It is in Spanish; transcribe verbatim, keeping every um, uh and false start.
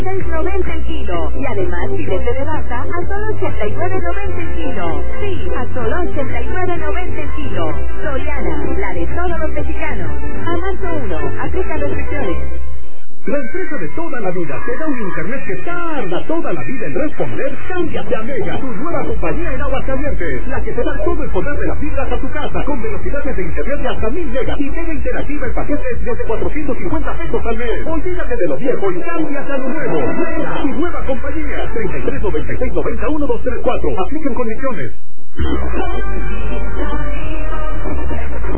seis noventa el kilo. Y además filete de vaca a solo ochenta y nueve noventa el kilo. Sí, a solo ochenta y nueve noventa el kilo. Soriana, la de todos los mexicanos. A marzo uno, aplica restricciones. La empresa de toda la vida te da un internet que tarda toda la vida en responder. Cámbiate a Mega, tu nueva compañía en Aguascalientes, la que te da todo el poder de la fibra a tu casa, con velocidades de internet de hasta mil megas y Mega interactiva en paquetes desde cuatrocientos cincuenta pesos al mes. Olvídate de lo viejo y cámbiate a lo nuevo. Mega, tu nueva compañía. treinta y tres noventa y seis noventa y uno dos tres cuatro. Aplican condiciones.